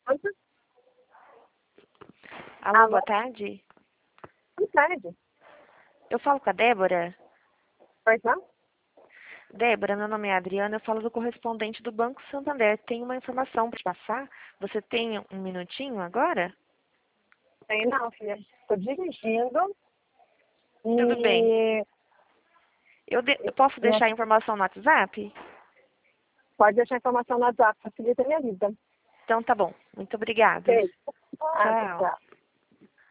Alô, boa tarde. Boa tarde. Eu falo com a Débora. Pois não? Débora, meu nome é Adriana, eu falo do correspondente do Banco Santander. Tem uma informação para te passar. Você tem um minutinho agora? Tem não, filha. Estou dirigindo Tudo bem. e Eu posso deixar a informação no WhatsApp? pode deixar a informação no WhatsApp, facilita a minha vida. Então tá bom. Muito obrigada. Ok. Tchau. Tchau.